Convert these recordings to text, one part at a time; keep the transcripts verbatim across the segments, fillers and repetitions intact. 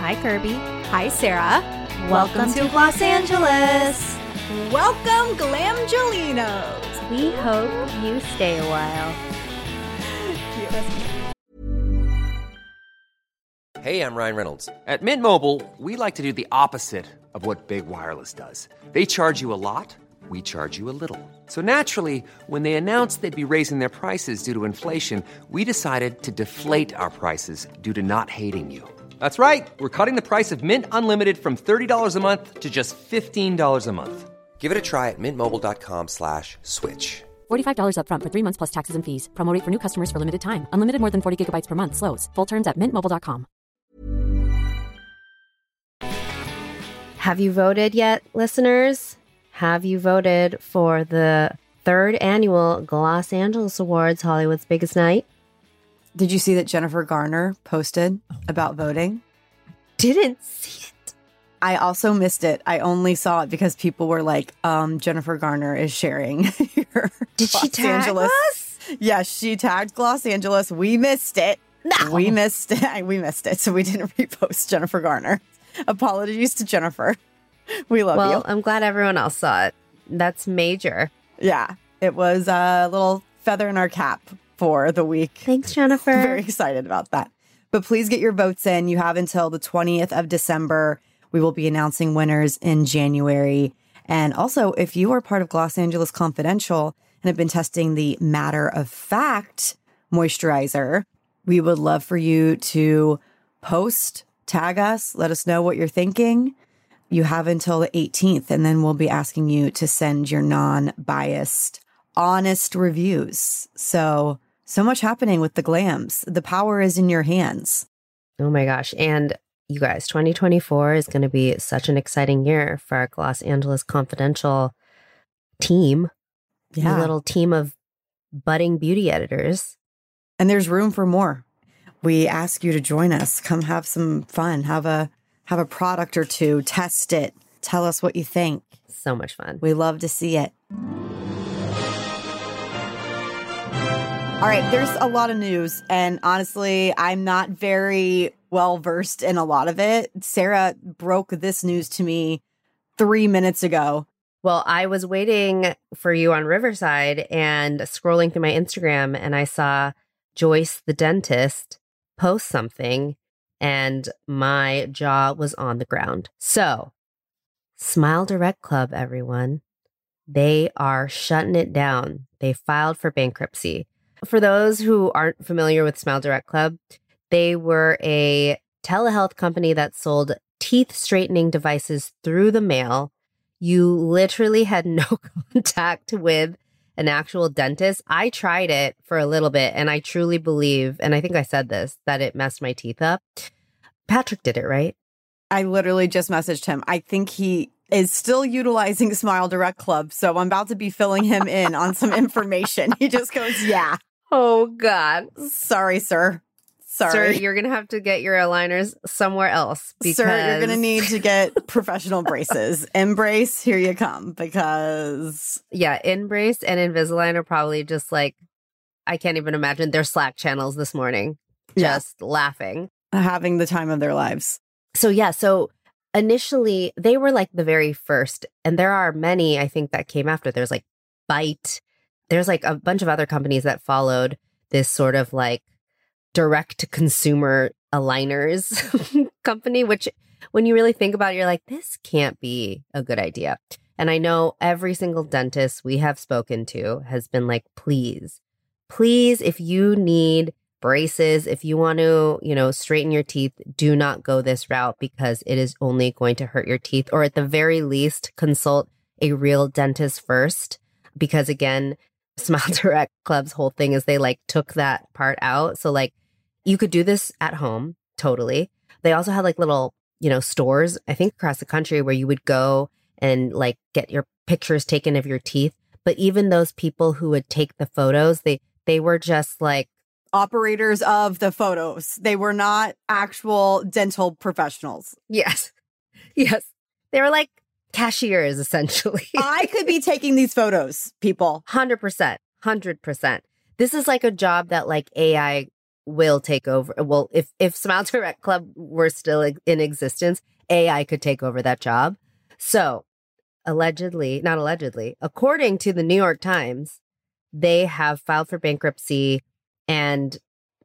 Hi, Kirby. Hi, Sarah. Welcome, Welcome to, to Los Angeles. Welcome, Glamgelinos. We hope you stay a while. Hey, I'm Ryan Reynolds. At Mint Mobile, we like to do the opposite of what Big Wireless does. They charge you a lot, we charge you a little. So naturally, when they announced they'd be raising their prices due to inflation, we decided to deflate our prices due to not hating you. That's right. We're cutting the price of Mint Unlimited from thirty dollars a month to just fifteen dollars a month. Give it a try at mintmobile.com slash switch. forty-five dollars up front for three months plus taxes and fees. Promo rate for new customers for limited time. Unlimited more than forty gigabytes per month. Slows full terms at mint mobile dot com. Have you voted yet, listeners? Have you voted for the third annual Los Angeles Awards, Hollywood's biggest night? Did you see that Jennifer Garner posted about voting? Didn't see it. I also missed it. I only saw it because people were like, um, Jennifer Garner is sharing here. Did Los she tag Angeles. us? Yes, she tagged Los Angeles. We missed it. No. We missed it. We missed it. So we didn't repost Jennifer Garner. Apologies to Jennifer. We love well, you. Well, I'm glad everyone else saw it. That's major. Yeah, it was a little feather in our cap for the week. Thanks, Jennifer. Very excited about that. But please get your votes in. You have until the twentieth of December. We will be announcing winners in January. And also, if you are part of Los Angeles Confidential and have been testing the Matter of Fact moisturizer, we would love for you to post, tag us, let us know what you're thinking. You have until the eighteenth, and then we'll be asking you to send your non-biased, honest reviews. So, so much happening with the glams. The power is in your hands. Oh my gosh. And you guys, twenty twenty-four is going to be such an exciting year for our Los Angeles Confidential team. Yeah. A little team of budding beauty editors. And there's room for more. We ask you to join us. Come have some fun. Have a have a product or two. Test it. Tell us what you think. So much fun. We love to see it. All right, there's a lot of news. And honestly, I'm not very well versed in a lot of it. Sarah broke this news to me three minutes ago. Well, I was waiting for you on Riverside and scrolling through my Instagram, and I saw Joyce the dentist post something, and my jaw was on the ground. So, Smile Direct Club, everyone, they are shutting it down. They filed for bankruptcy. For those who aren't familiar with Smile Direct Club, they were a telehealth company that sold teeth straightening devices through the mail. You literally had no contact with an actual dentist. I tried it for a little bit, and I truly believe, and I think I said this, that it messed my teeth up. Patrick did it, right? I literally just messaged him. I think he is still utilizing Smile Direct Club, so I'm about to be filling him in on some information. He just goes, yeah. Oh, God. Sorry, sir. Sorry. Sir, you're going to have to get your aligners somewhere else. Because... Sir, you're going to need to get professional braces. Embrace, here you come, because... Yeah, Embrace and Invisalign are probably just like, I can't even imagine their Slack channels this morning. Just yeah. laughing. Having the time of their lives. So, yeah, so initially, they were like the very first, and there are many, I think, that came after. There's like Byte. There's like a bunch of other companies that followed this sort of like direct-to-consumer aligners company, which when you really think about it, you're like, this can't be a good idea. And I know every single dentist we have spoken to has been like, please, please, if you need braces, if you want to, you know, straighten your teeth, do not go this route because it is only going to hurt your teeth. Or at the very least, consult a real dentist first. Because again, Smile Direct Club's whole thing is they like took that part out. So like you could do this at home, totally. They also had like little, you know, stores, I think across the country where you would go and like get your pictures taken of your teeth. But even those people who would take the photos, they they were just like operators of the photos. They were not actual dental professionals. Yes. Yes. They were like cashiers, essentially. I could be taking these photos, people. one hundred percent. one hundred percent. This is like a job that like A I will take over. Well, if, if Smile Direct Club were still in existence, A I could take over that job. So allegedly, not allegedly, according to the New York Times, they have filed for bankruptcy, and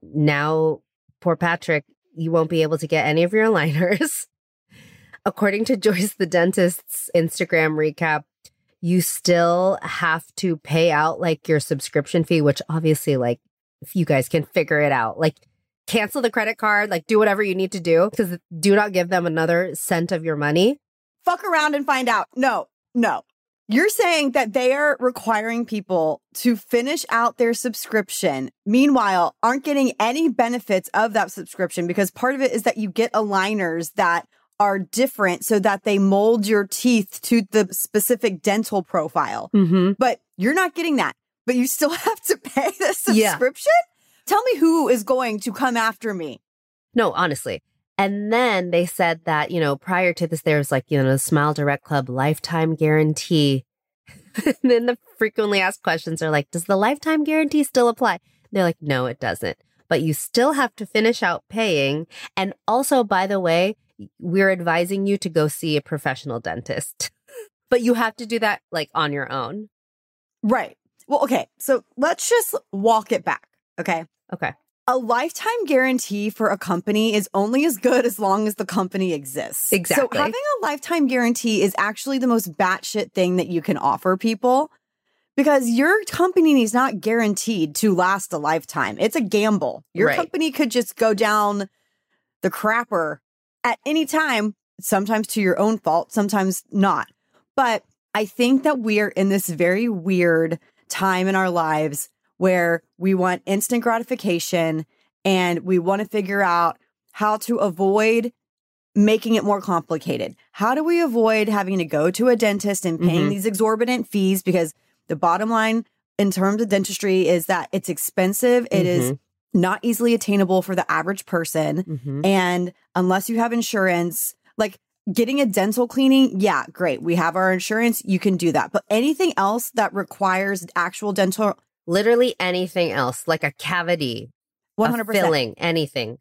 now, poor Patrick, you won't be able to get any of your aligners. According to Joyce the dentist's Instagram recap, you still have to pay out like your subscription fee, which obviously, like, if you guys can figure it out, like, cancel the credit card, like, do whatever you need to do, because do not give them another cent of your money. Fuck around and find out. No, no. You're saying that they are requiring people to finish out their subscription, meanwhile, aren't getting any benefits of that subscription, because part of it is that you get aligners that are different so that they mold your teeth to the specific dental profile. Mm-hmm. But you're not getting that, but you still have to pay the subscription? Yeah. Tell me who is going to come after me. No, honestly. And then they said that, you know, prior to this, there was like, you know, the Smile Direct Club lifetime guarantee. And then the frequently asked questions are like, does the lifetime guarantee still apply? They're like, no, it doesn't. But you still have to finish out paying. And also, by the way, we're advising you to go see a professional dentist. But you have to do that like on your own. Right. Well, okay. So let's just walk it back. Okay. Okay. A lifetime guarantee for a company is only as good as long as the company exists. Exactly. So having a lifetime guarantee is actually the most batshit thing that you can offer people, because your company is not guaranteed to last a lifetime. It's a gamble. Your right. company could just go down the crapper at any time, sometimes to your own fault, sometimes not. But I think that we're in this very weird time in our lives where we want instant gratification and we want to figure out how to avoid making it more complicated. How do we avoid having to go to a dentist and paying mm-hmm. these exorbitant fees? Because the bottom line in terms of dentistry is that it's expensive. It mm-hmm. is not easily attainable for the average person. Mm-hmm. And unless you have insurance, like getting a dental cleaning, yeah, great. We have our insurance. You can do that. But anything else that requires actual dental... Literally anything else, like a cavity, one hundred percent. A filling, anything.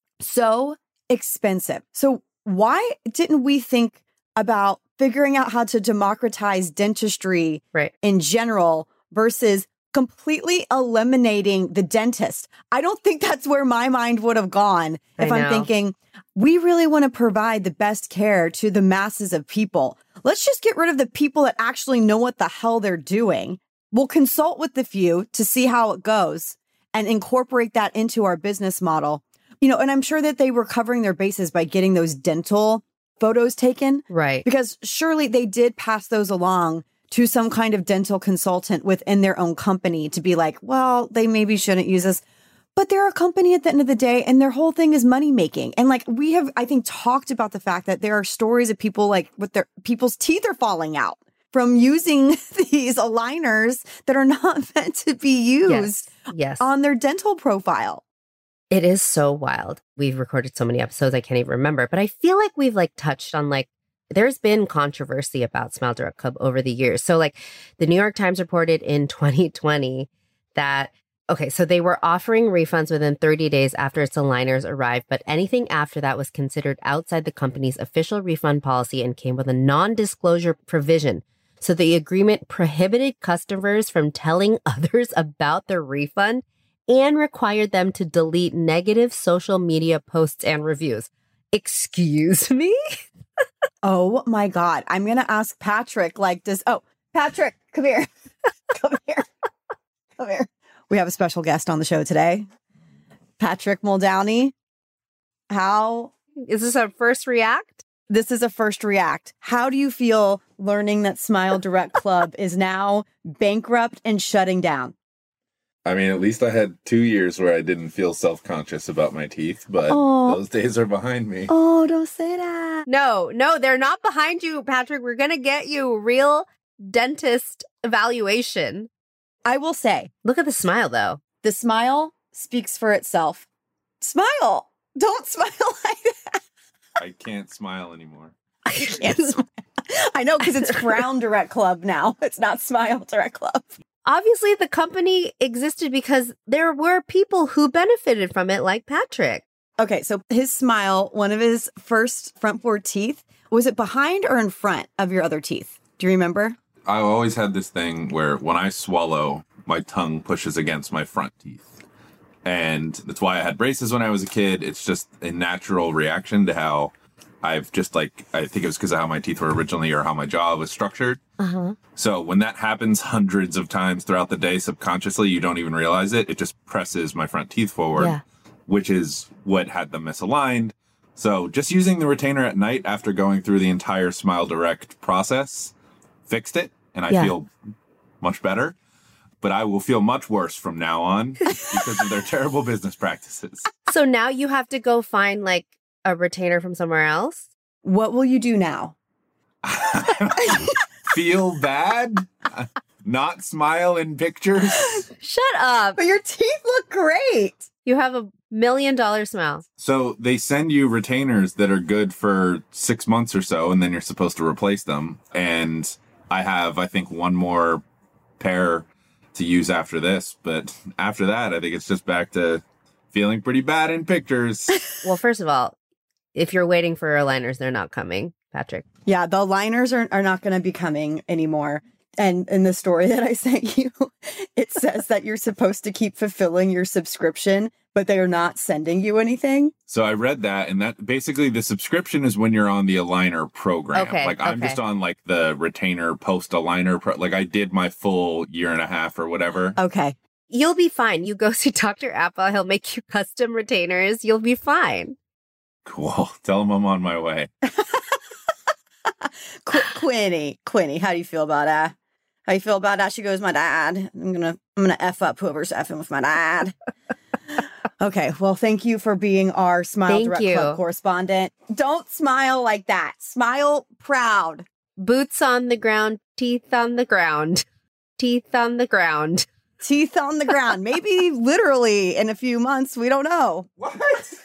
So expensive. So why didn't we think about figuring out how to democratize dentistry right. in general versus completely eliminating the dentist? I don't think that's where my mind would have gone if I'm thinking, we really want to provide the best care to the masses of people. Let's just get rid of the people that actually know what the hell they're doing. We'll consult with the few to see how it goes and incorporate that into our business model. You know, and I'm sure that they were covering their bases by getting those dental photos taken. Right. Because surely they did pass those along to some kind of dental consultant within their own company to be like, well, they maybe shouldn't use this. But they're a company at the end of the day, and their whole thing is money making. And like we have, I think, talked about the fact that there are stories of people like with their people's teeth are falling out from using these aligners that are not meant to be used yes. Yes. on their dental profile. It is so wild. We've recorded so many episodes, I can't even remember. But I feel like we've like touched on like, there's been controversy about Smile Direct Club over the years. So like the New York Times reported in twenty twenty that, okay, so they were offering refunds within thirty days after its aligners arrived, but anything after that was considered outside the company's official refund policy and came with a non-disclosure provision. So the agreement prohibited customers from telling others about their refund and required them to delete negative social media posts and reviews. Excuse me? Oh my God. I'm going to ask Patrick like this. Oh, Patrick, come here. Come here. Come here. We have a special guest on the show today. Patrick Muldowney. How? Is this our first react? This is a first react. How do you feel learning that Smile Direct Club is now bankrupt and shutting down? I mean, at least I had two years where I didn't feel self-conscious about my teeth, but oh. those days are behind me. Oh, don't say that. No, no, they're not behind you, Patrick. We're going to get you real dentist evaluation. I will say. Look at the smile, though. The smile speaks for itself. Smile. Don't smile like that. I can't smile anymore. I can't smile. I know, because it's Frown Direct Club now. It's not Smile Direct Club. obviously the company existed because there were people who benefited from it, like Patrick. Okay, so his smile, one of his first front four teeth, was it behind or in front of your other teeth? Do you remember? I always had this thing where when I swallow, my tongue pushes against my front teeth. And that's why I had braces when I was a kid. It's just a natural reaction to how I've just like, I think it was because of how my teeth were originally or how my jaw was structured. Uh-huh. So when that happens hundreds of times throughout the day, subconsciously, you don't even realize it. It just presses my front teeth forward, Yeah. which is what had them misaligned. So just using the retainer at night after going through the entire Smile Direct process fixed it. And I Yeah. feel much better. But I will feel much worse from now on because of their terrible business practices. So now you have to go find like a retainer from somewhere else? What will you do now? Feel bad? Not smile in pictures? Shut up. But your teeth look great. You have a million dollar smile. So they send you retainers that are good for six months or so, and then you're supposed to replace them. And I have, I think, one more pair to use after this. But after that, I think it's just back to feeling pretty bad in pictures. Well, first of all, if you're waiting for aligners, they're not coming, Patrick. Yeah, the liners are, are not going to be coming anymore. And in the story that I sent you, it says that you're supposed to keep fulfilling your subscription, but they are not sending you anything. So I read that, and that basically the subscription is when you're on the aligner program. Okay, like I'm okay. just on like the retainer post aligner. Pro- like I did my full year and a half or whatever. Okay. You'll be fine. You go see Doctor Appa. He'll make you custom retainers. You'll be fine. Cool. Tell him I'm on my way. Qu- Quinny, Quinny, how do you feel about that? How you feel about that? She goes, my dad. I'm gonna, I'm gonna f up whoever's effing with my dad. Okay, well, thank you for being our Smile Thank Direct you. Club correspondent. Don't smile like that. Smile proud. Boots on the ground, teeth on the ground, teeth on the ground. Teeth on the ground. Maybe literally in a few months. We don't know. What?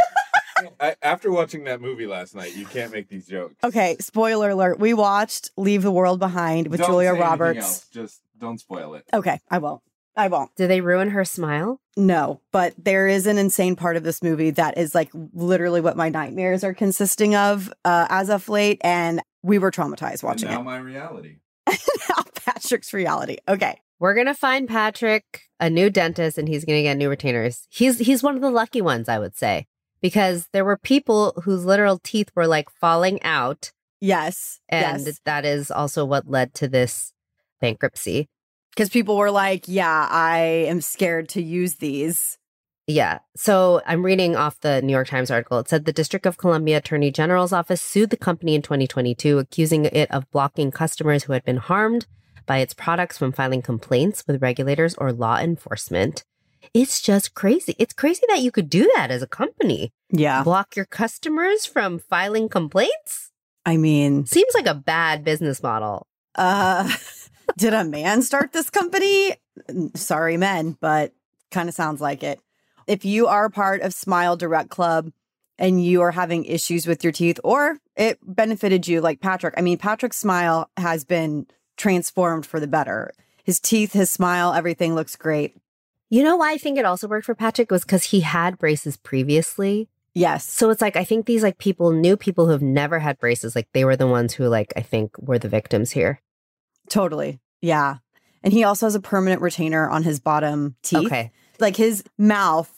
I, after watching that movie last night, you can't make these jokes. Okay, spoiler alert. We watched Leave the World Behind with Don't Julia say anything Roberts. else. Just don't spoil it. Okay, I won't. I won't. Did they ruin her smile? No, but there is an insane part of this movie that is like literally what my nightmares are consisting of uh, as of late. And we were traumatized watching and now it. my reality. Now Patrick's reality. Okay. We're going to find Patrick a new dentist and he's going to get new retainers. He's he's one of the lucky ones, I would say, because there were people whose literal teeth were like falling out. Yes. And yes. that is also what led to this bankruptcy. Because people were like, yeah, I am scared to use these. Yeah. So I'm reading off the New York Times article. It said the District of Columbia Attorney General's office sued the company in twenty twenty-two, accusing it of blocking customers who had been harmed by its products from filing complaints with regulators or law enforcement. It's just crazy. It's crazy that you could do that as a company. Yeah. Block your customers from filing complaints? I mean, Seems like a bad business model. uh, did a man start this company? Sorry, men, but kind of sounds like it. If you are part of Smile Direct Club and you are having issues with your teeth or it benefited you like Patrick, I mean, Patrick's smile has been transformed for the better. His teeth, his smile, everything looks great. You know why I think it also worked for Patrick was because he had braces previously. Yes. So it's like, I think these like people, new people who have never had braces, like they were the ones who like, I think were the victims here. Totally. Yeah. And he also has a permanent retainer on his bottom teeth. Okay. Like his mouth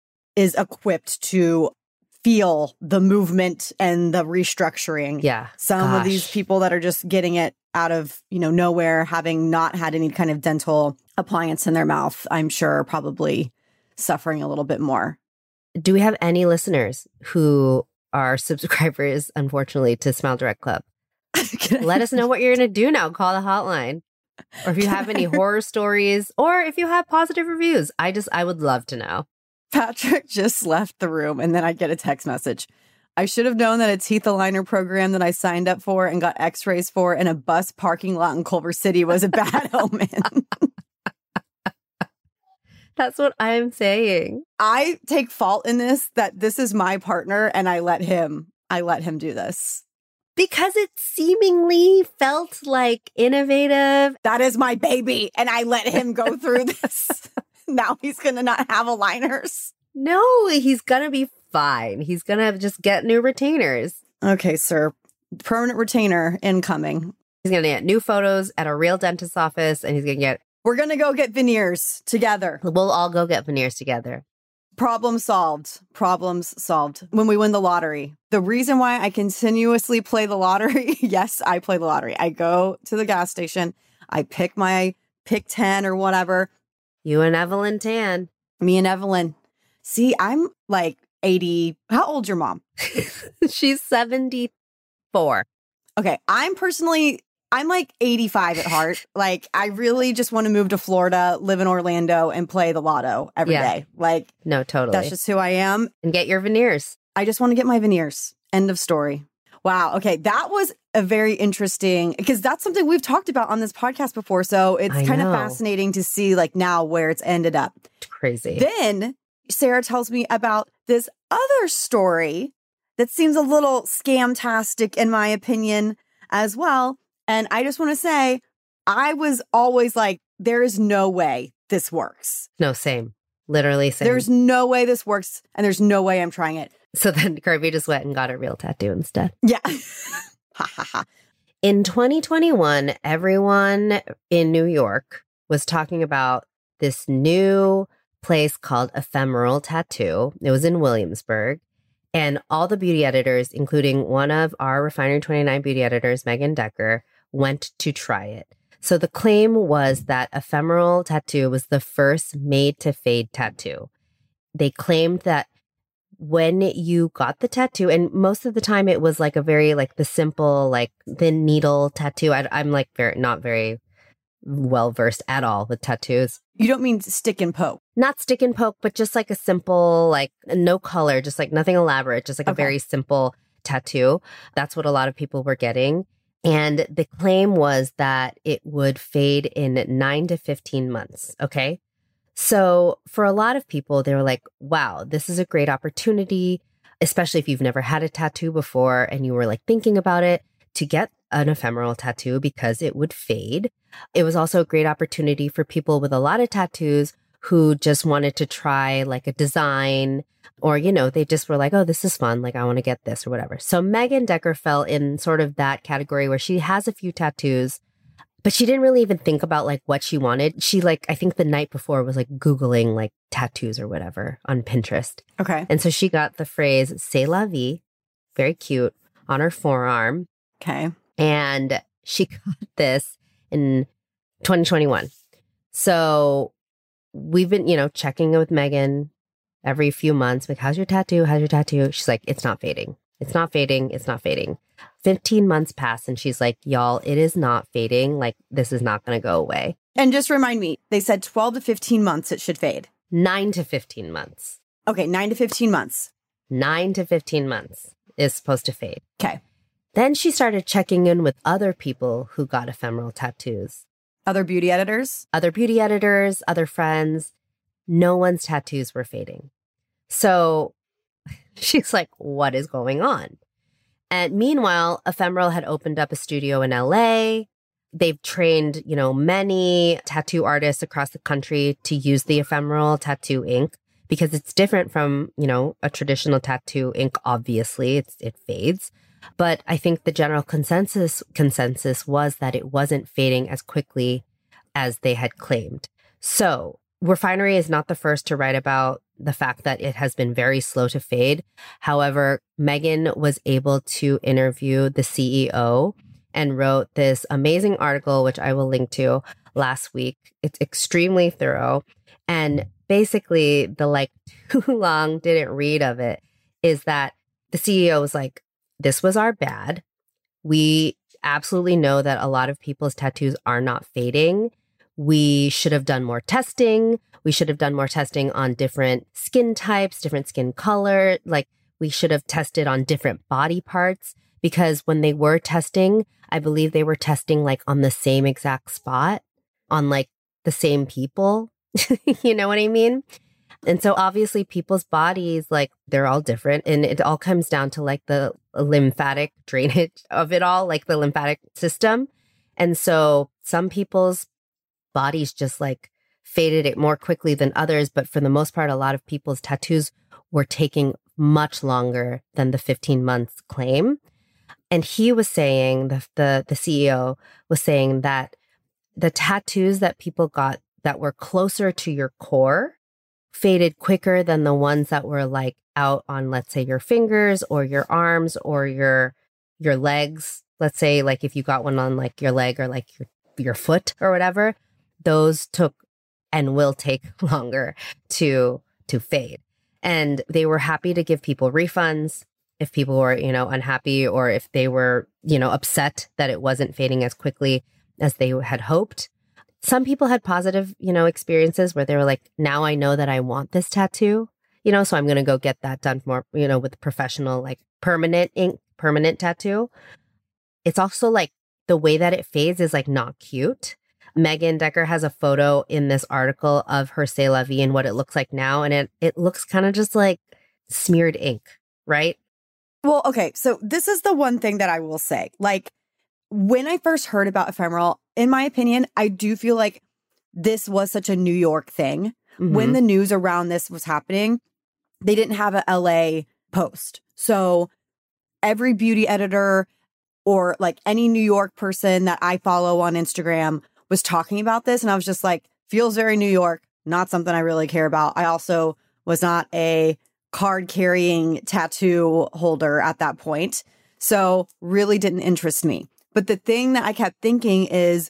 is equipped to feel the movement and the restructuring. Yeah. Some of these Gosh. people that are just getting it out of, you know, nowhere, having not had any kind of dental appliance in their mouth, I'm sure are probably suffering a little bit more. Do we have any listeners who are subscribers, unfortunately, to Smile Direct Club? Let us know what you're going to do now. Call the hotline. Or if you have any horror stories or if you have positive reviews. I just, I would love to know. Patrick just left the room and then I get a text message. I should have known that a teeth aligner program that I signed up for and got x-rays for in a bus parking lot in Culver City was a bad omen. That's what I'm saying. I take fault in this, that this is my partner and I let him, I let him do this. Because it seemingly felt like innovative. That is my baby. And I let him go through this. Now he's going to not have aligners. No, he's going to be fine. He's going to just get new retainers. Okay, sir. Permanent retainer incoming. He's going to get new photos at a real dentist's office, and he's going to get... We're going to go get veneers together. We'll all go get veneers together. Problem solved. Problems solved. When we win the lottery. The reason why I continuously play the lottery, yes, I play the lottery. I go to the gas station. I pick my pick ten or whatever. You and Evelyn Tan. Me and Evelyn. See, I'm like eighty. How old's your mom? She's seventy-four. Okay. I'm personally, I'm like eighty-five at heart. Like, I really just want to move to Florida, live in Orlando, and play the lotto every Yeah. day. Like, No, totally. that's just who I am. And get your veneers. I just want to get my veneers. End of story. Wow. Okay. That was a very interesting, because that's something we've talked about on this podcast before. So it's I kind of know. fascinating to see like now where it's ended up. It's crazy. Then Sarah tells me about this other story that seems a little scamtastic in my opinion as well. And I just want to say, I was always like, there is no way this works. No, same. Literally same. There's no way this works. And there's no way I'm trying it. So then Kirby just went and got a real tattoo instead. Yeah. Ha ha ha. In twenty twenty-one, everyone in New York was talking about this new place called Ephemeral Tattoo. It was in Williamsburg. And all the beauty editors, including one of our Refinery twenty-nine beauty editors, Megan Decker, went to try it. So the claim was that Ephemeral Tattoo was the first made to fade tattoo. They claimed that when you got the tattoo, and most of the time it was like a very like the simple like thin needle tattoo. I, I'm like very not very well versed at all with tattoos. You don't mean stick and poke. Not stick and poke, but just like a simple like no color, just like nothing elaborate, just like a Okay. very simple tattoo. That's what a lot of people were getting. And the claim was that it would fade in nine to fifteen months. Okay. So for a lot of people, they were like, wow, this is a great opportunity, especially if you've never had a tattoo before and you were like thinking about it, to get an ephemeral tattoo because it would fade. It was also a great opportunity for people with a lot of tattoos who just wanted to try like a design, or, you know, they just were like, oh, this is fun. Like, I want to get this or whatever. So Megan Decker fell in sort of that category where she has a few tattoos, but she didn't really even think about like what she wanted. She like, I think the night before was like Googling like tattoos or whatever on Pinterest. Okay. And so she got the phrase "C'est la vie," very cute, on her forearm. Okay. And she got this in twenty twenty-one. So we've been, you know, checking with Megan every few months. Like, how's your tattoo? How's your tattoo? She's like, it's not fading. It's not fading. It's not fading. fifteen months pass. And she's like, y'all, it is not fading. Like, this is not going to go away. And just remind me, they said twelve to fifteen months it should fade. Nine to fifteen months. Okay. nine to fifteen months. Nine to fifteen months is supposed to fade. Okay. Then she started checking in with other people who got ephemeral tattoos. Other beauty editors. Other beauty editors, other friends. No one's tattoos were fading. So she's like, what is going on? And meanwhile, Ephemeral had opened up a studio in L A. They've trained, you know, many tattoo artists across the country to use the Ephemeral tattoo ink because it's different from, you know, a traditional tattoo ink. Obviously, it's it fades. But I think the general consensus consensus was that it wasn't fading as quickly as they had claimed. So Refinery is not the first to write about the fact that it has been very slow to fade. However, Megan was able to interview the C E O and wrote this amazing article, which I will link to, last week. It's extremely thorough. And basically, the like too long didn't read of it is that the C E O was like, this was our bad. We absolutely know that a lot of people's tattoos are not fading. We should have done more testing. We should have done more testing on different skin types, different skin color. Like, we should have tested on different body parts, because when they were testing, I believe they were testing like on the same exact spot on like the same people. You know what I mean? And so obviously people's bodies, like they're all different. And it all comes down to like the lymphatic drainage of it all, like the lymphatic system. And so some people's bodies just like faded it more quickly than others. But for the most part, a lot of people's tattoos were taking much longer than the fifteen months claim. And he was saying, the, the, the C E O was saying that the tattoos that people got that were closer to your core faded quicker than the ones that were like out on, let's say, your fingers or your arms or your your legs. Let's say like if you got one on like your leg or like your, your foot or whatever, those took and will take longer to to fade. And they were happy to give people refunds if people were, you know, unhappy or if they were, you know, upset that it wasn't fading as quickly as they had hoped. Some people had positive, you know, experiences where they were like, now I know that I want this tattoo, you know, so I'm going to go get that done more, you know, with professional, like permanent ink, permanent tattoo. It's also like the way that it fades is like not cute. Megan Decker has a photo in this article of her C'est La Vie and what it looks like now. And it, it looks kind of just like smeared ink, right? Well, okay. So this is the one thing that I will say. Like when I first heard about ephemeral, in my opinion, I do feel like this was such a New York thing. Mm-hmm. When the news around this was happening, they didn't have a L A post. So every beauty editor or like any New York person that I follow on Instagram was talking about this. And I was just like, feels very New York, not something I really care about. I also was not a card carrying tattoo holder at that point. So really didn't interest me. But the thing that I kept thinking is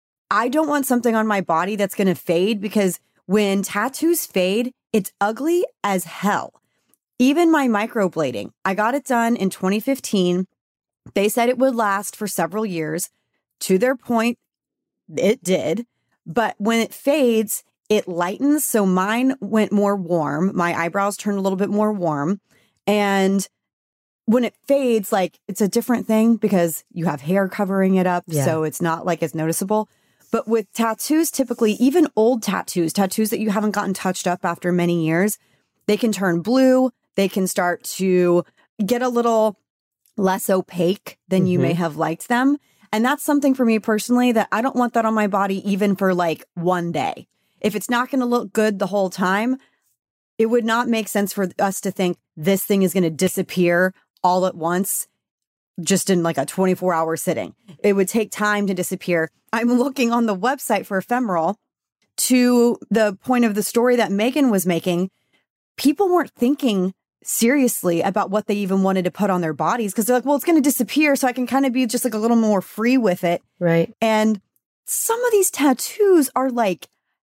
I don't want something on my body that's going to fade, because when tattoos fade, it's ugly as hell. Even my microblading, I got it done in twenty fifteen. They said it would last for several years. To their point, it did. But when it fades, it lightens. So mine went more warm. My eyebrows turned a little bit more warm. And when it fades, like it's a different thing because you have hair covering it up. Yeah. So it's not like as noticeable. But with tattoos, typically, even old tattoos, tattoos that you haven't gotten touched up after many years, they can turn blue. They can start to get a little less opaque than mm-hmm. you may have liked them. And that's something for me personally that I don't want that on my body even for like one day. If it's not going to look good the whole time, it would not make sense for us to think this thing is going to disappear all at once, just in like a twenty-four hour sitting. It would take time to disappear. I'm looking on the website for ephemeral. To the point of the story that Megan was making, people weren't thinking seriously about what they even wanted to put on their bodies, because they're like, well, it's going to disappear, so I can kind of be just like a little more free with it. Right. And some of these tattoos are like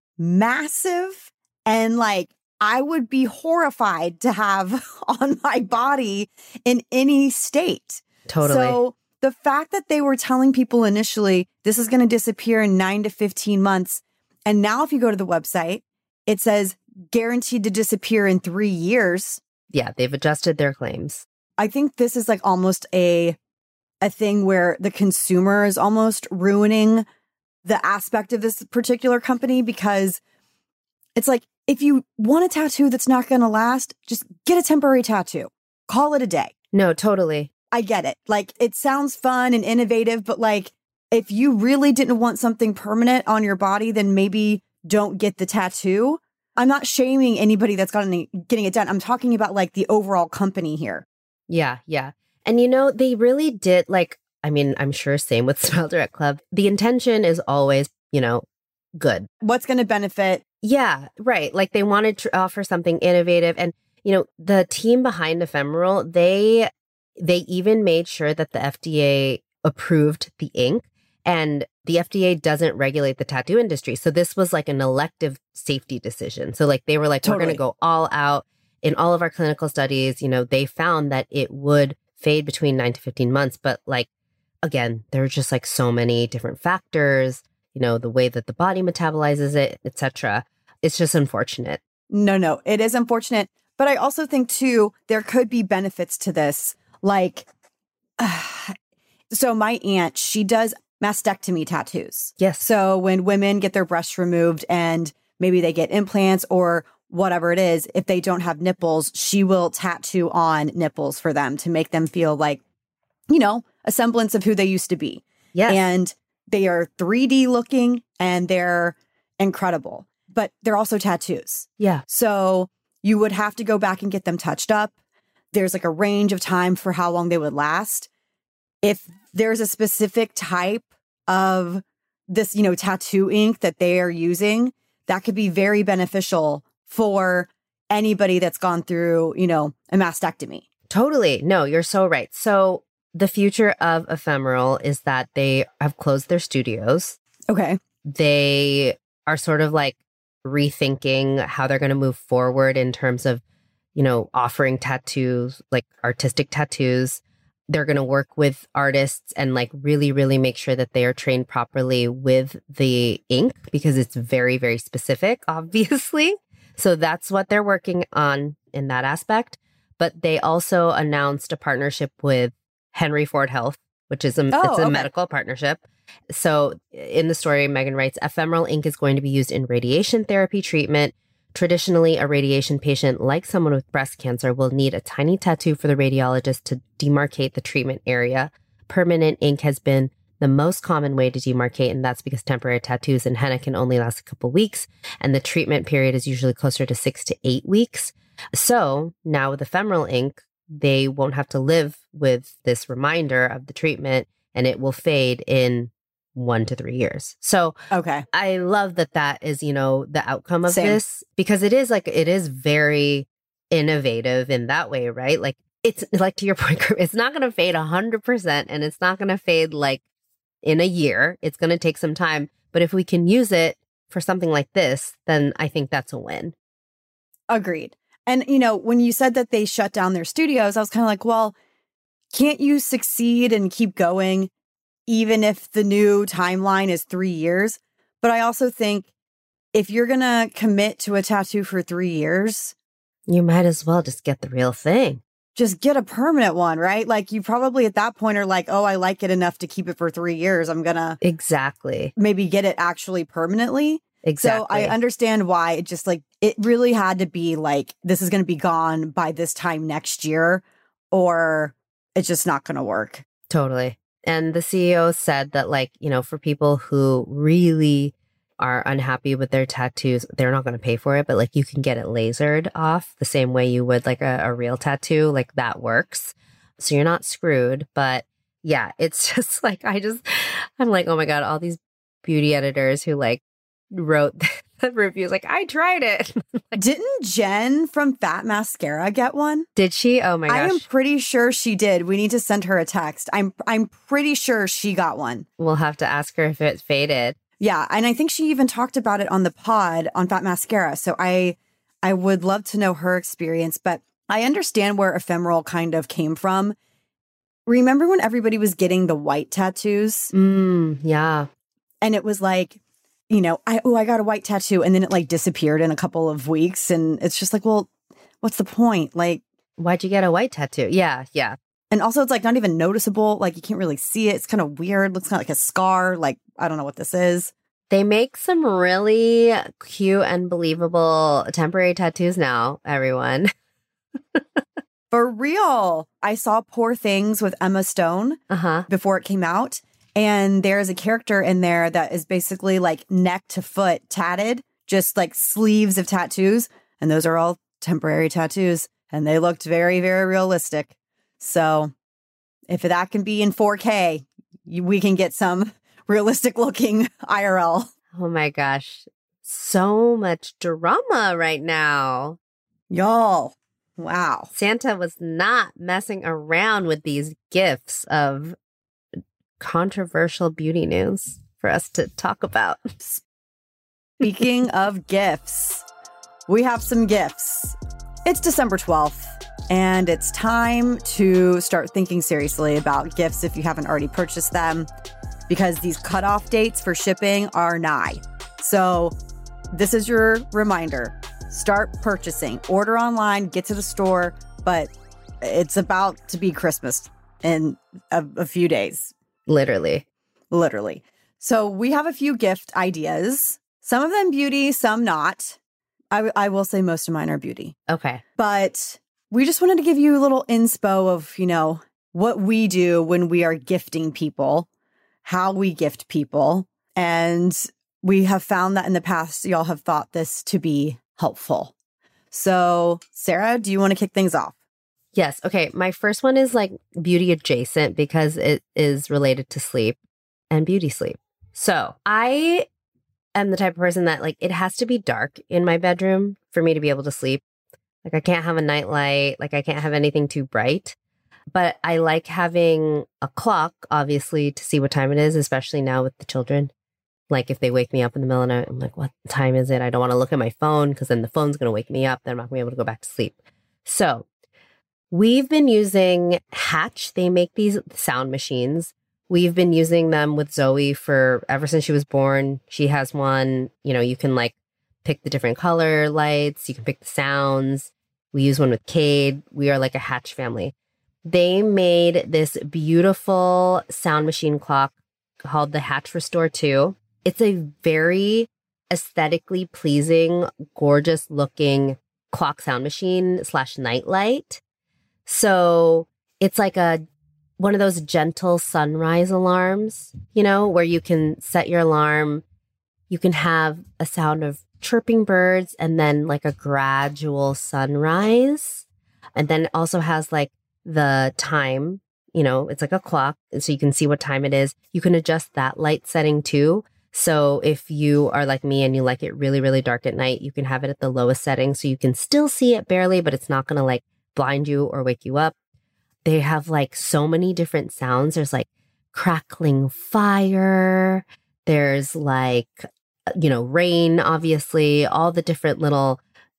massive, and like I would be horrified to have on my body in any state. Totally. So the fact that they were telling people initially, this is going to disappear in nine to fifteen months. And now if you go to the website, it says guaranteed to disappear in three years. Yeah, they've adjusted their claims. I think this is like almost a, a thing where the consumer is almost ruining the aspect of this particular company, because it's like, if you want a tattoo that's not going to last, just get a temporary tattoo. Call it a day. No, totally. I get it. Like, it sounds fun and innovative, but like, if you really didn't want something permanent on your body, then maybe don't get the tattoo. I'm not shaming anybody that's gotten getting it done. I'm talking about like the overall company here. Yeah, yeah. And you know, they really did like, I mean, I'm sure same with Smile Direct Club. The intention is always, you know, good. What's going to benefit? Yeah, right. Like they wanted to offer something innovative. And, you know, the team behind Ephemeral, they they even made sure that the F D A approved the ink. And the F D A doesn't regulate the tattoo industry. So this was like an elective safety decision. So like they were like, totally. We're going to go all out. In all of our clinical studies, you know, they found that it would fade between nine to fifteen months. But like, again, there are just like so many different factors, you know, the way that the body metabolizes it, et cetera. It's just unfortunate. No, no, it is unfortunate. But I also think, too, there could be benefits to this. Like, uh, so my aunt, she does mastectomy tattoos. Yes. So when women get their breasts removed and maybe they get implants, or whatever it is, if they don't have nipples, she will tattoo on nipples for them to make them feel like, you know, a semblance of who they used to be. Yes. And they are three D looking and they're incredible, but they're also tattoos. Yeah. So you would have to go back and get them touched up. There's like a range of time for how long they would last. If there's a specific type of this, you know, tattoo ink that they are using, that could be very beneficial for anybody that's gone through, you know, a mastectomy. Totally. No, you're so right. So the future of Ephemeral is that they have closed their studios. Okay. They are sort of like rethinking how they're going to move forward in terms of, you know, offering tattoos, like artistic tattoos. They're going to work with artists and like really, really make sure that they are trained properly with the ink because it's very, very specific, obviously. So that's what they're working on in that aspect. But they also announced a partnership with Henry Ford Health, which is a, Oh, it's a okay. medical partnership. So in the story, Megan writes, Ephemeral ink is going to be used in radiation therapy treatment. Traditionally, a radiation patient, like someone with breast cancer, will need a tiny tattoo for the radiologist to demarcate the treatment area. Permanent ink has been the most common way to demarcate, and that's because temporary tattoos and henna can only last a couple weeks, and the treatment period is usually closer to six to eight weeks. So now with ephemeral ink, they won't have to live with this reminder of the treatment, and it will fade in one to three years. So Okay. I love that that is, you know, the outcome of Same. this, because it is like, it is very innovative in that way, right? Like, it's like, to your point, it's not going to fade one hundred percent, and it's not going to fade like in a year. It's going to take some time. But if we can use it for something like this, then I think that's a win. Agreed. And, you know, when you said that they shut down their studios, I was kind of like, well, can't you succeed and keep going even if the new timeline is three years? But I also think if you're going to commit to a tattoo for three years, You might as well just get the real thing. just get a permanent one, right? Like you probably at that point are like, oh, I like it enough to keep it for three years. I'm going to Exactly. maybe get it actually permanently. Exactly. So I understand why it just like, it really had to be like, this is going to be gone by this time next year, or it's just not going to work. Totally. And the C E O said that, like, you know, for people who really are unhappy with their tattoos, they're not going to pay for it, but like you can get it lasered off the same way you would like a, a real tattoo. Like that works. So you're not screwed. But yeah, it's just like, I just, I'm like, oh my God, all these beauty editors who like wrote the reviews, like, I tried it. Didn't Jen from Fat Mascara get one? Did she? Oh my gosh. I am pretty sure she did. We need to send her a text. I'm I'm pretty sure she got one. We'll have to ask her if it faded. Yeah, and I think she even talked about it on the pod on Fat Mascara. So I I would love to know her experience, but I understand where ephemeral kind of came from. Remember when everybody was getting the white tattoos? Mm, yeah. And it was like, you know, I oh, I got a white tattoo, and then it like disappeared in a couple of weeks, and it's just like, well, what's the point? Like, Why'd you get a white tattoo? Yeah, yeah. and also it's like not even noticeable. Like you can't really see it. It's kind of weird. Looks kind of like a scar. Like I don't know what this is. They make some really cute and believable temporary tattoos now, everyone. For real. I saw Poor Things with Emma Stone Uh-huh. before it came out. And there's a character in there that is basically like neck to foot tatted, just like sleeves of tattoos. And those are all temporary tattoos. And they looked very, very realistic. So if that can be in four K, you- we can get some realistic looking I R L. Oh my gosh. So much drama right now. Y'all. Wow. Santa was not messing around with these gifts of controversial beauty news for us to talk about. Speaking of gifts, we have some gifts. It's December twelfth, and it's time to start thinking seriously about gifts if you haven't already purchased them, because these cutoff dates for shipping are nigh. So this is your reminder. Start purchasing. Order online, get to the store, but it's about to be Christmas in a, a few days. Literally. Literally. So we have a few gift ideas, some of them beauty, some not. I, w- I will say most of mine are beauty. Okay. But we just wanted to give you a little inspo of, you know, what we do when we are gifting people, how we gift people. And we have found that in the past, y'all have thought this to be helpful. So, Sarah, do you want to kick things off? Yes. Okay. My first one is like beauty adjacent because it is related to sleep and beauty sleep. So I am the type of person that like it has to be dark in my bedroom for me to be able to sleep. Like I can't have a night light. Like I can't have anything too bright. But I like having a clock, obviously, to see what time it is, especially now with the children. Like if they wake me up in the middle of the night, I'm like, what time is it? I don't want to look at my phone because then the phone's going to wake me up. Then I'm not going to be able to go back to sleep. So we've been using Hatch. They make these sound machines. We've been using them with Zoe for ever since she was born. She has one. You know, you can like pick the different color lights. You can pick the sounds. We use one with Cade. We are like a Hatch family. They made this beautiful sound machine clock called the Hatch Restore two. It's a very aesthetically pleasing, gorgeous looking clock sound machine slash nightlight. So it's like a one of those gentle sunrise alarms, you know, where you can set your alarm. You can have a sound of chirping birds and then like a gradual sunrise. And then it also has like the time, you know, it's like a clock. And so you can see what time it is. You can adjust that light setting too. So if you are like me and you like it really, really dark at night, you can have it at the lowest setting so you can still see it barely, but it's not going to like blind you or wake you up. They have like so many different sounds. There's like crackling fire. There's like, you know, rain, obviously, all the different little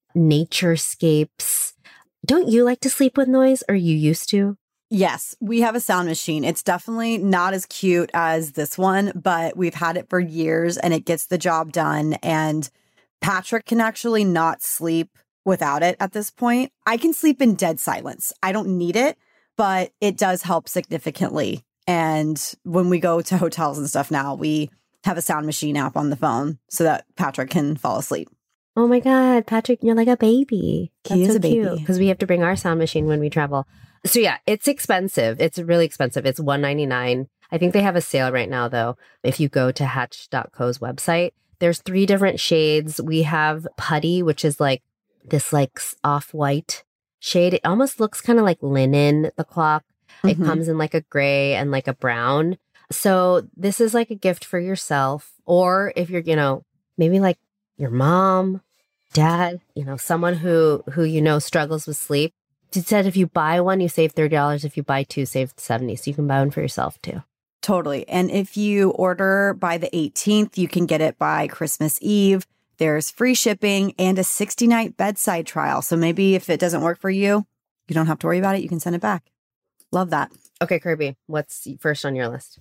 naturescapes. Don't you like to sleep with noise, or you used to? Yes, we have a sound machine. It's definitely not as cute as this one, but we've had it for years and it gets the job done. And Patrick can actually not sleep without it at this point. I can sleep in dead silence. I don't need it, but it does help significantly. And when we go to hotels and stuff now, we have a sound machine app on the phone so that Patrick can fall asleep. Oh my God, Patrick, you're like a baby. That's He is so a baby. because we have to bring our sound machine when we travel. So yeah, it's expensive. It's really expensive. It's one hundred ninety-nine dollars. I think they have a sale right now, though. If you go to hatch dot co's website, there's three different shades. We have putty, which is like this like off-white shade. It almost looks kind of like linen, the clock. It Mhm. comes in like a gray and like a brown. So this is like a gift for yourself. Or if you're, you know, maybe like your mom, dad, you know, someone who, who you know struggles with sleep. It said if you buy one, you save thirty dollars. If you buy two, save seventy dollars. So you can buy one for yourself too. Totally. And if you order by the eighteenth, you can get it by Christmas Eve. There's free shipping and a sixty night bedside trial. So maybe if it doesn't work for you, you don't have to worry about it. You can send it back. Love that. Okay, Kirby, what's first on your list?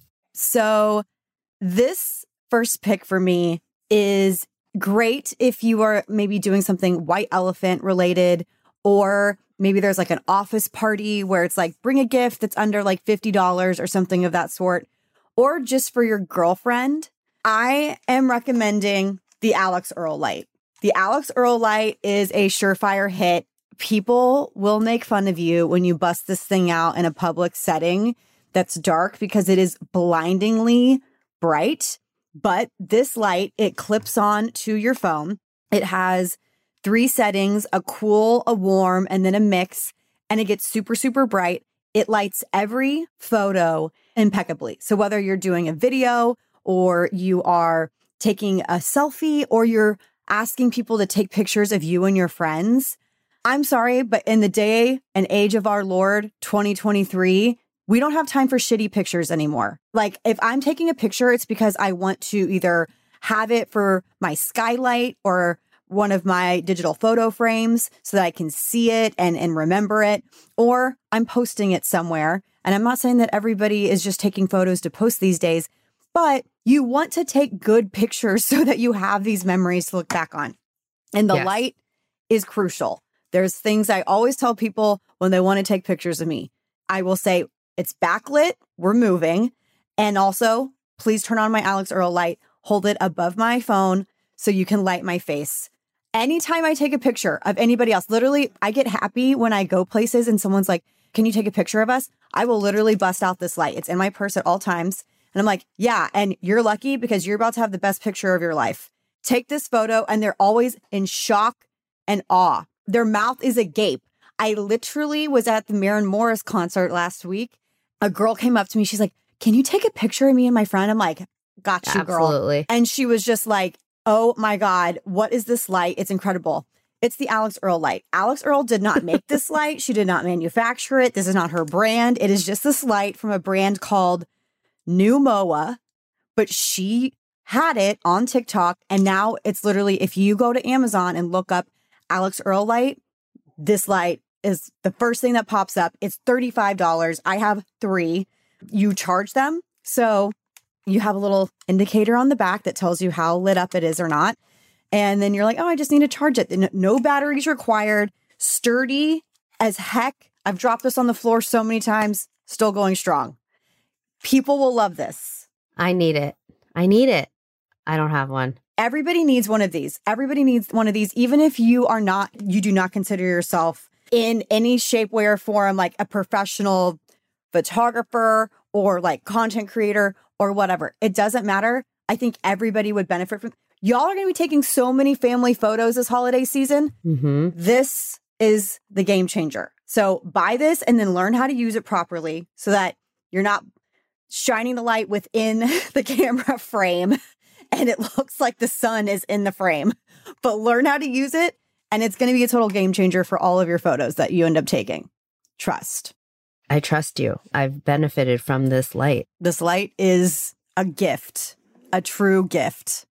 So this first pick for me is great if you are maybe doing something white elephant related, or maybe there's like an office party where it's like bring a gift that's under like fifty dollars or something of that sort, or just for your girlfriend. I am recommending the Alex Earl light. The Alex Earl light is a surefire hit. People will make fun of you when you bust this thing out in a public setting that's dark because it is blindingly bright. But this light, it clips on to your phone. It has three settings, a cool, a warm, and then a mix, and it gets super, super bright. It lights every photo impeccably. So whether you're doing a video or you are taking a selfie or you're asking people to take pictures of you and your friends, I'm sorry, but in the day and age of our Lord, twenty twenty-three, we don't have time for shitty pictures anymore. Like if I'm taking a picture, it's because I want to either have it for my skylight or one of my digital photo frames so that I can see it and, and remember it, or I'm posting it somewhere. And I'm not saying that everybody is just taking photos to post these days, but you want to take good pictures so that you have these memories to look back on. And the Yes. light is crucial. There's things I always tell people when they want to take pictures of me. I will say it's backlit, we're moving. And also, please turn on my Alex Earl light, hold it above my phone so you can light my face. Anytime I take a picture of anybody else, literally, I get happy when I go places and someone's like, can you take a picture of us? I will literally bust out this light. It's in my purse at all times. And I'm like, yeah, and you're lucky because you're about to have the best picture of your life. Take this photo. And they're always in shock and awe. Their mouth is agape. I literally was at the Maren Morris concert last week. A girl came up to me. She's like, can you take a picture of me and my friend? I'm like, got you, girl. Absolutely. And she was just like, oh my God, what is this light? It's incredible. It's the Alex Earl light. Alex Earl did not make this light. She did not manufacture it. This is not her brand. It is just this light from a brand called New M O A, but she had it on TikTok. And now it's literally, if you go to Amazon and look up Alex Earl light, this light is the first thing that pops up. It's thirty-five dollars. I have three. You charge them. So you have a little indicator on the back that tells you how lit up it is or not. And then you're like, oh, I just need to charge it. No batteries required. Sturdy as heck. I've dropped this on the floor so many times. Still going strong. People will love this. I need it. I need it. I don't have one. Everybody needs one of these. Everybody needs one of these, even if you are not, you do not consider yourself in any shape, way, or form like a professional photographer or like content creator or whatever. It doesn't matter. I think everybody would benefit from. Y'all are going to be taking so many family photos this holiday season. Mm-hmm. This is the game changer. So buy this and then learn how to use it properly so that you're not shining the light within the camera frame and it looks like the sun is in the frame. But learn how to use it and it's going to be a total game changer for all of your photos that you end up taking. Trust. I trust you. I've benefited from this light. This light is a gift, a true gift.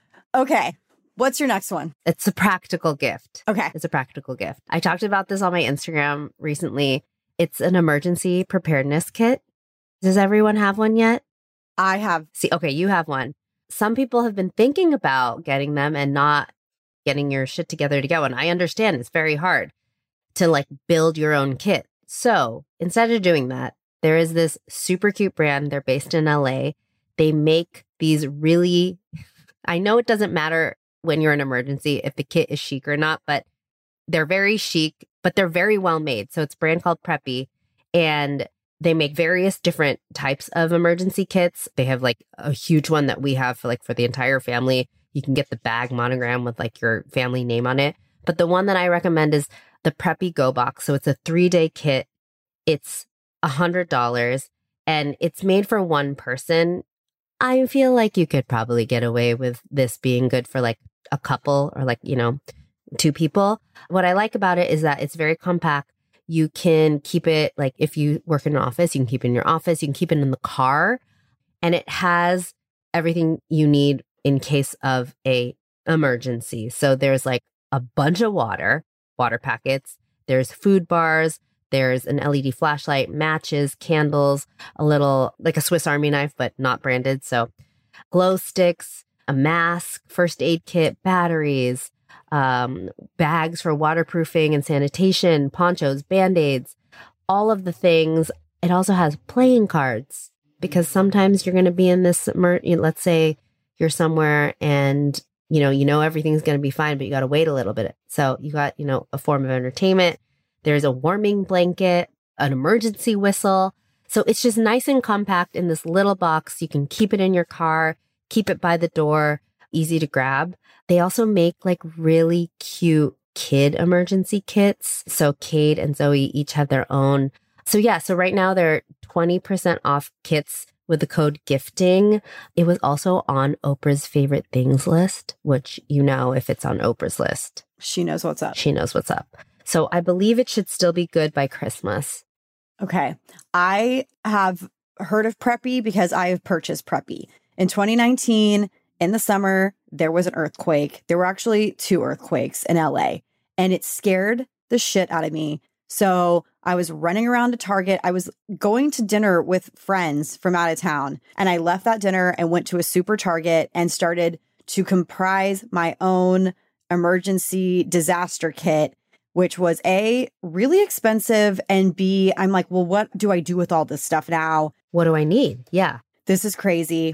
Okay. What's your next one? It's a practical gift. Okay. It's a practical gift. I talked about this on my Instagram recently. It's an emergency preparedness kit. Does everyone have one yet? I have. See, okay, you have one. Some people have been thinking about getting them and not getting your shit together to go. And I understand it's very hard to like build your own kit. So instead of doing that, there is this super cute brand. They're based in L A. They make these really, I know it doesn't matter when you're in an emergency if the kit is chic or not, but they're very chic, but they're very well made. So it's a brand called Preppy, and they make various different types of emergency kits. They have like a huge one that we have for like for the entire family. You can get the bag monogram with like your family name on it. But the one that I recommend is the Preppy Go Box. So it's a three day kit. It's a hundred dollars and it's made for one person. I feel like you could probably get away with this being good for like a couple or like, you know, two people. What I like about it is that it's very compact. You can keep it like if you work in an office, you can keep it in your office, you can keep it in the car, and it has everything you need in case of a emergency. So there's like a bunch of water, water packets, there's food bars, there's an L E D flashlight, matches, candles, a little like a Swiss Army knife, but not branded. So glow sticks, a mask, first aid kit, batteries, um, bags for waterproofing and sanitation, ponchos, Band-Aids, all of the things. It also has playing cards because sometimes you're going to be in this, let's say you're somewhere and, you know, you know, everything's going to be fine, but you got to wait a little bit. So you got, you know, a form of entertainment. There's a warming blanket, an emergency whistle. So it's just nice and compact in this little box. You can keep it in your car, keep it by the door, easy to grab. They also make like really cute kid emergency kits. So Cade and Zoe each have their own. So yeah, so right now they're twenty percent off kits with the code GIFTING. It was also on Oprah's favorite things list, which you know, if it's on Oprah's list, she knows what's up. She knows what's up. So I believe it should still be good by Christmas. Okay. I have heard of Preppy because I have purchased Preppy. In twenty nineteen, in the summer, there was an earthquake. There were actually two earthquakes in L A, and it scared the shit out of me. So I was running around to Target. I was going to dinner with friends from out of town, and I left that dinner and went to a super Target and started to comprise my own emergency disaster kit, which was A, really expensive, and B, I'm like, well, what do I do with all this stuff now? What do I need? Yeah. This is crazy.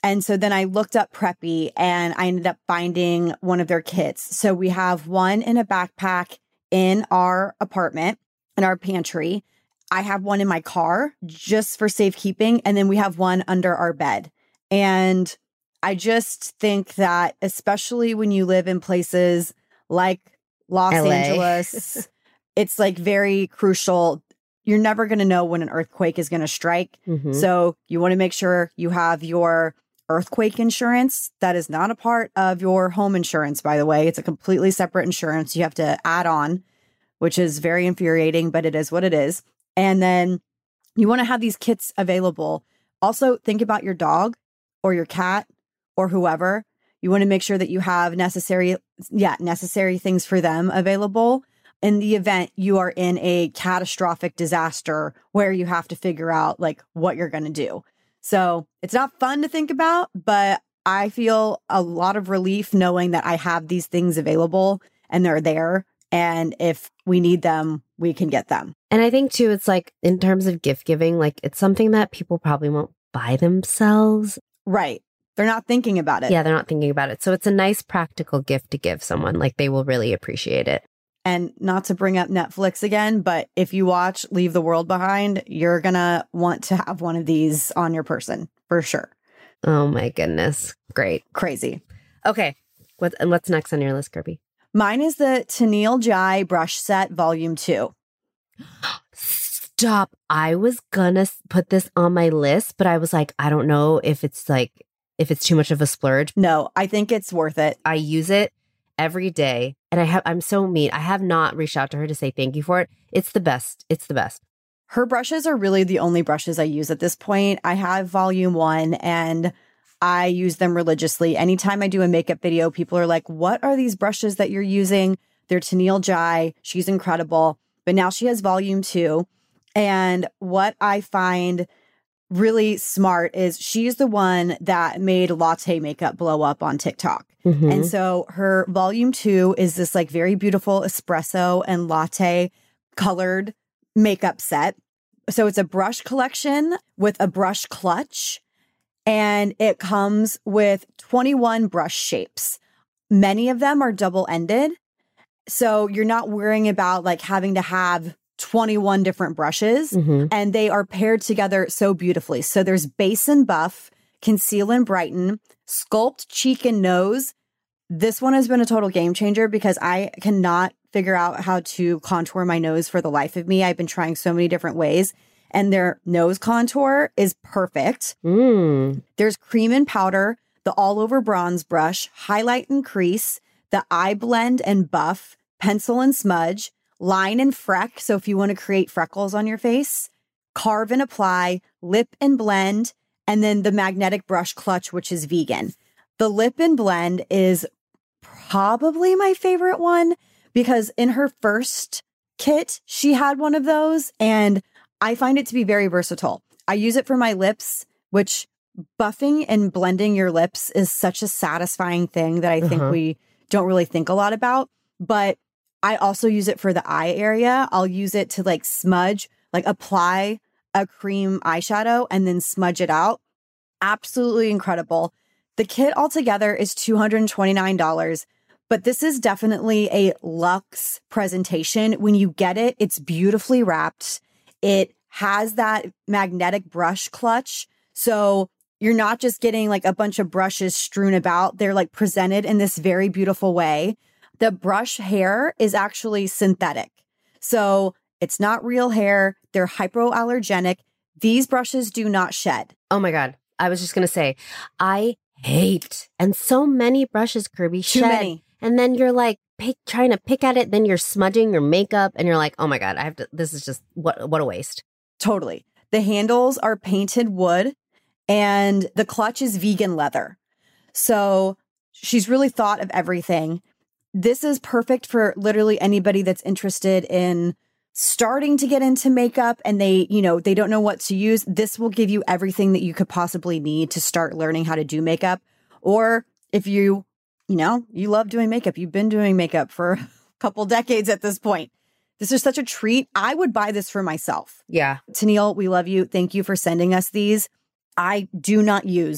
And so then I looked up Preppy and I ended up finding one of their kits. So we have one in a backpack in our apartment, in our pantry. I have one in my car just for safekeeping. And then we have one under our bed. And I just think that, especially when you live in places like Los L A. Angeles, it's like very crucial. You're never going to know when an earthquake is going to strike. Mm-hmm. So you want to make sure you have your earthquake insurance. That is not a part of your home insurance, by the way. It's a completely separate insurance you have to add on, which is very infuriating, but it is what it is. And then you want to have these kits available. Also, think about your dog or your cat or whoever. You want to make sure that you have necessary, yeah, necessary things for them available in the event you are in a catastrophic disaster where you have to figure out like what you're going to do. So it's not fun to think about, but I feel a lot of relief knowing that I have these things available and they're there. And if we need them, we can get them. And I think too, it's like in terms of gift giving, like it's something that people probably won't buy themselves. Right. They're not thinking about it. Yeah, they're not thinking about it. So it's a nice practical gift to give someone. Like they will really appreciate it. And not to bring up Netflix again, but if you watch Leave the World Behind, you're going to want to have one of these on your person for sure. Oh my goodness. Great. Crazy. Okay. What, and what's next on your list, Kirby? Mine is the Tennille Jai Brush Set Volume two. Stop. I was gonna put this on my list, but I was like, I don't know if it's like, if it's too much of a splurge. No, I think it's worth it. I use it every day. And I have, I'm so mean. I have not reached out to her to say thank you for it. It's the best. It's the best. Her brushes are really the only brushes I use at this point. I have volume one and I use them religiously. Anytime I do a makeup video, people are like, what are these brushes that you're using? They're Tennille Jai. She's incredible. But now she has volume two. And what I find really smart is she's the one that made latte makeup blow up on TikTok. Mm-hmm. And so her volume two is this like very beautiful espresso and latte colored makeup set. So it's a brush collection with a brush clutch, and it comes with twenty-one brush shapes. Many of them are double-ended. So you're not worrying about like having to have twenty-one different brushes, Mm-hmm. and they are paired together so beautifully. So there's base and buff, conceal and brighten, sculpt cheek and nose. This one has been a total game changer because I cannot figure out how to contour my nose for the life of me. I've been trying so many different ways, and their nose contour is perfect. Mm. There's cream and powder, the all over bronze brush, highlight and crease, the eye blend and buff, pencil and smudge, line and freck. So if you want to create freckles on your face, carve and apply, lip and blend, and then the magnetic brush clutch, which is vegan. The lip and blend is probably my favorite one because in her first kit, she had one of those, and I find it to be very versatile. I use it for my lips, which buffing and blending your lips is such a satisfying thing that I think Uh-huh. we don't really think a lot about. But I also use it for the eye area. I'll use it to like smudge, like apply a cream eyeshadow and then smudge it out. Absolutely incredible. The kit altogether is two hundred twenty-nine dollars, but this is definitely a luxe presentation. When you get it, it's beautifully wrapped. It has that magnetic brush clutch. So you're not just getting like a bunch of brushes strewn about. They're like presented in this very beautiful way. The brush hair is actually synthetic. So it's not real hair. They're hypoallergenic. These brushes do not shed. Oh my God. I was just going to say, I hate, and so many brushes, Kirby, Too shed. many. And then you're like pick, trying to pick at it. Then you're smudging your makeup and you're like, oh my God, I have to, this is just, what, what a waste. Totally. The handles are painted wood and the clutch is vegan leather. So she's really thought of everything. This is perfect for literally anybody that's interested in starting to get into makeup and they, you know, they don't know what to use. This will give you everything that you could possibly need to start learning how to do makeup. Or if you, you know, you love doing makeup, you've been doing makeup for a couple decades at this point. This is such a treat. I would buy this for myself. Yeah. Tennille, we love you. Thank you for sending us these. I do not use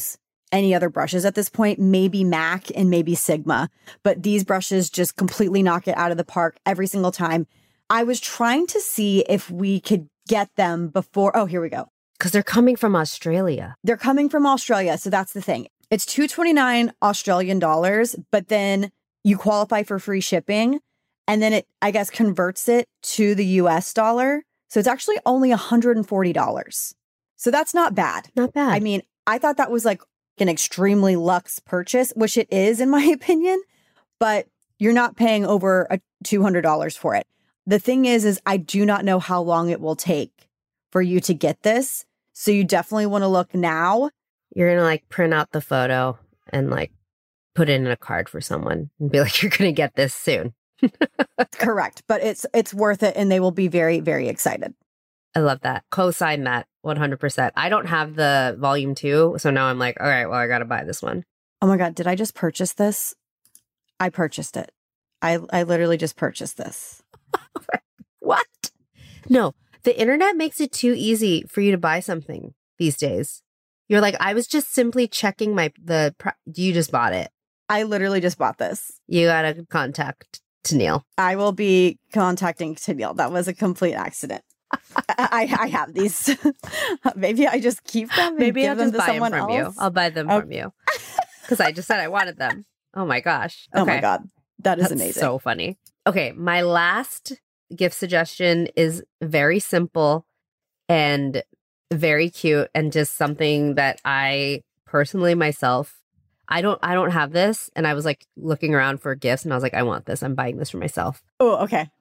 any other brushes at this point, maybe MAC and maybe Sigma. But these brushes just completely knock it out of the park every single time. I was trying to see if we could get them before. Oh, here we go. Because they're coming from Australia. They're coming from Australia. So that's the thing. It's two hundred twenty-nine Australian dollars, but then you qualify for free shipping. And then it, I guess, converts it to the U S dollar. So it's actually only one hundred forty dollars. So that's not bad. Not bad. I mean, I thought that was like an extremely luxe purchase, which it is in my opinion, but you're not paying over a two hundred dollars for it. The thing is, is I do not know how long it will take for you to get this. So you definitely want to look now. You're going to like print out the photo and like put it in a card for someone and be like, you're going to get this soon. Correct. But it's it's worth it. And they will be very, very excited. I love that. Co-sign that one hundred percent. I don't have the volume two. So now I'm like, all right, well, I got to buy this one. Oh my God. Did I just purchase this? I purchased it. I, I literally just purchased this. What? No, the internet makes it too easy for you to buy something these days. You're like, I was just simply checking my, the, you just bought it. I literally just bought this. You got to contact Tennille. I will be contacting Tennille. That was a complete accident. I, I have these. Maybe I just keep them. Maybe give I'll them just to buy them someone from else. you. I'll buy them Oh. from you. Because I just said I wanted them. Oh my gosh. Okay. Oh my God. That is That's amazing. so funny. Okay. My last gift suggestion is very simple and very cute and just something that I personally myself, I don't, I don't have this. And I was like looking around for gifts and I was like, I want this. I'm buying this for myself. Oh, okay.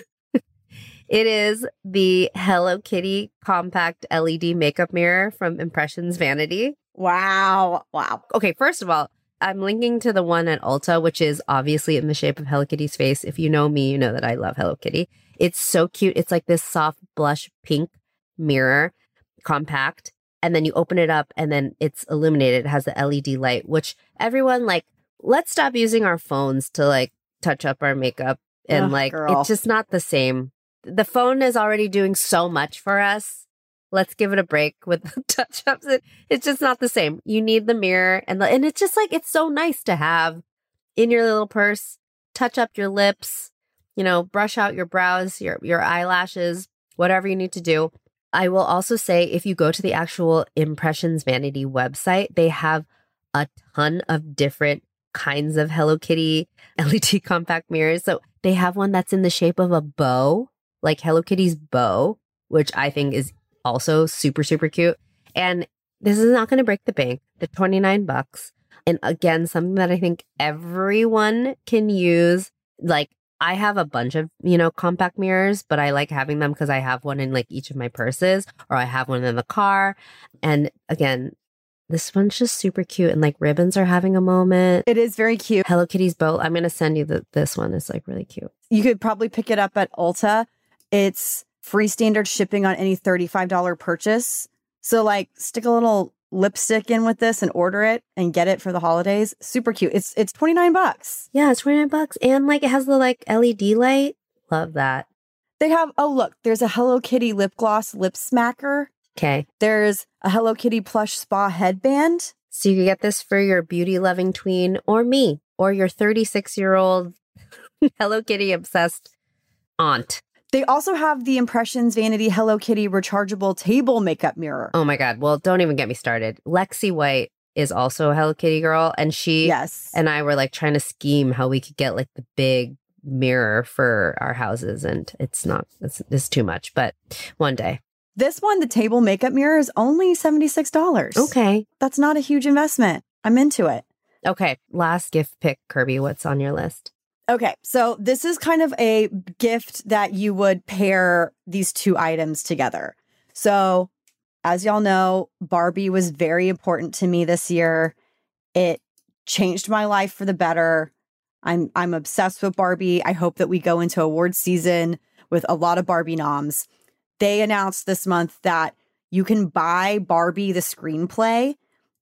It is the Hello Kitty compact L E D makeup mirror from Impressions Vanity. Wow. Wow. Okay, first of all, I'm linking to the one at Ulta, which is obviously in the shape of Hello Kitty's face. If you know me, you know that I love Hello Kitty. It's so cute. It's like this soft blush pink mirror, compact. And then you open it up and then it's illuminated. It has the L E D light, which everyone like, let's stop using our phones to like touch up our makeup. And Ugh, like, girl. it's just not the same. The phone is already doing so much for us. Let's give it a break with the touch ups. It, it's just not the same. You need the mirror. And, the, and it's just like, it's so nice to have in your little purse, touch up your lips, you know, brush out your brows, your, your eyelashes, whatever you need to do. I will also say, if you go to the actual Impressions Vanity website, they have a ton of different kinds of Hello Kitty L E D compact mirrors. So they have one that's in the shape of a bow, like Hello Kitty's bow, which I think is also super, super cute. And this is not going to break the bank, the twenty-nine bucks. And again, something that I think everyone can use. Like, I have a bunch of, you know, compact mirrors, but I like having them because I have one in like each of my purses, or I have one in the car. And again, this one's just super cute. And like ribbons are having a moment. It is very cute. Hello Kitty's bow. I'm going to send you the, this one. It's like really cute. You could probably pick it up at Ulta. It's free standard shipping on any thirty-five dollars purchase. So like stick a little lipstick in with this and order it and get it for the holidays. Super cute. It's it's twenty-nine bucks. Yeah, it's twenty-nine bucks. And like it has the like L E D light. Love that. They have, oh look, there's a Hello Kitty lip gloss lip smacker. Okay. There's a Hello Kitty plush spa headband. So you can get this for your beauty loving tween or me or your thirty-six year old Hello Kitty obsessed aunt. They also have the Impressions Vanity Hello Kitty rechargeable table makeup mirror. Oh my God. Well, don't even get me started. Lexi White is also a Hello Kitty girl. And she Yes. and I were like trying to scheme how we could get like the big mirror for our houses. And it's not, it's, it's too much. But one day. This one, the table makeup mirror, is only seventy-six dollars. Okay. That's not a huge investment. I'm into it. Okay. Last gift pick, Kirby. What's on your list? Okay, so this is kind of a gift that you would pair these two items together. So, as y'all know, Barbie was very important to me this year. It changed my life for the better. I'm I'm obsessed with Barbie. I hope that we go into award season with a lot of Barbie noms. They announced this month that you can buy Barbie the screenplay,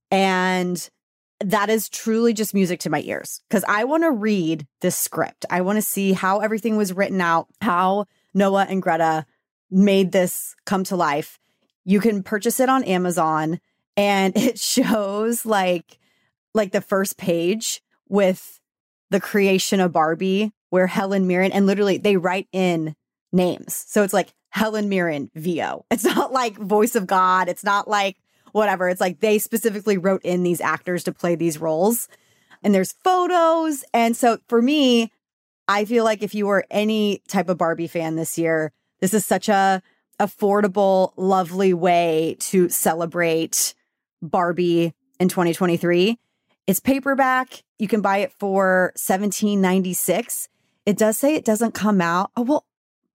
and that is truly just music to my ears, because I want to read this script. I want to see how everything was written out, how Noah and Greta made this come to life. You can purchase it on Amazon, and it shows like like the first page with the creation of Barbie, where Helen Mirren, and literally they write in names. So it's like Helen Mirren, V O. It's not like voice of God. It's not like whatever. It's like they specifically wrote in these actors to play these roles. And there's photos. And so for me, I feel like if you were any type of Barbie fan this year, this is such a affordable, lovely way to celebrate Barbie in twenty twenty-three. It's paperback. You can buy it for seventeen ninety-six. It does say it doesn't come out. Oh, well,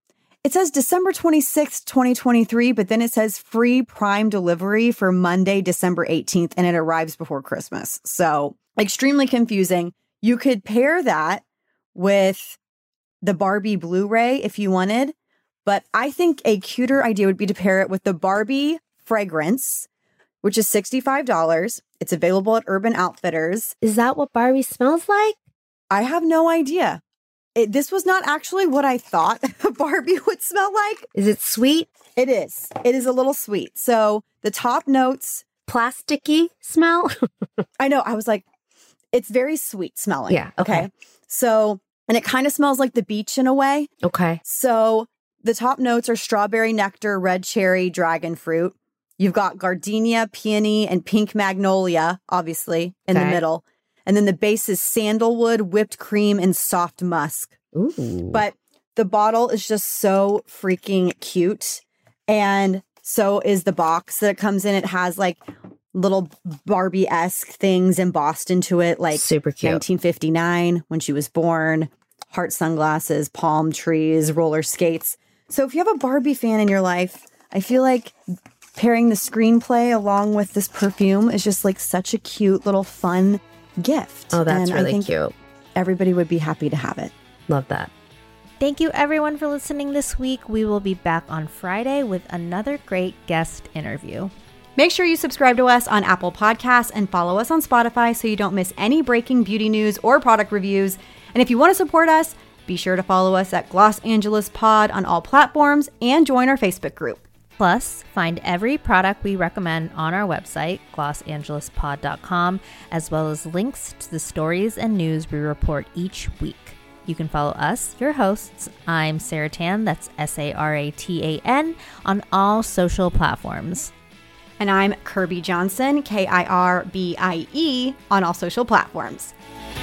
it says December twenty-sixth, twenty twenty-three, but then it says free Prime delivery for Monday, December eighteenth, and it arrives before Christmas. So extremely confusing. You could pair that with the Barbie Blu-ray if you wanted, but I think a cuter idea would be to pair it with the Barbie fragrance, which is sixty-five dollars. It's available at Urban Outfitters. Is that what Barbie smells like? I have no idea. It, this was not actually what I thought Barbie would smell like. Is it sweet? It is. It is a little sweet. So the top notes. Plasticky smell? I know. I was like, it's very sweet smelling. Yeah. Okay. okay? So, and it kind of smells like the beach in a way. Okay. So the top notes are strawberry nectar, red cherry, dragon fruit. You've got gardenia, peony, and pink magnolia, obviously, in okay. the middle. And then the base is sandalwood, whipped cream, and soft musk. Ooh. But the bottle is just so freaking cute. And so is the box that it comes in. It has like little Barbie-esque things embossed into it, like super cute. nineteen fifty-nine, when she was born, heart sunglasses, palm trees, roller skates. So if you have a Barbie fan in your life, I feel like pairing the screenplay along with this perfume is just like such a cute little fun gift. Oh, that's and really I think cute. Everybody would be happy to have it. Love that. Thank you everyone for listening this week. We will be back on Friday with another great guest interview. Make sure you subscribe to us on Apple Podcasts and follow us on Spotify so you don't miss any breaking beauty news or product reviews. And if you want to support us, be sure to follow us at Gloss Angeles Pod on all platforms and join our Facebook group. Plus, find every product we recommend on our website, gloss angeles pod dot com, as well as links to the stories and news we report each week. You can follow us, your hosts. I'm Sarah Tan, that's S A R A T A N, on all social platforms. And I'm Kirby Johnson, K I R B I E, on all social platforms.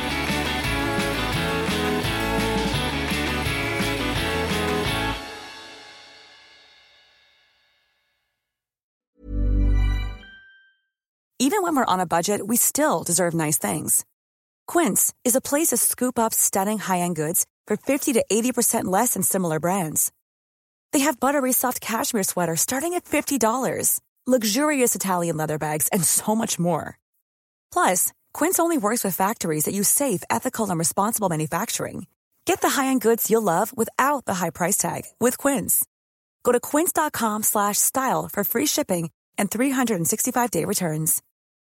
Even when we're on a budget, we still deserve nice things. Quince is a place to scoop up stunning high-end goods for fifty to eighty percent less than similar brands. They have buttery soft cashmere sweaters starting at fifty dollars, luxurious Italian leather bags, and so much more. Plus, Quince only works with factories that use safe, ethical, and responsible manufacturing. Get the high-end goods you'll love without the high price tag with Quince. Go to quince dot com slash style for free shipping and three sixty-five day returns.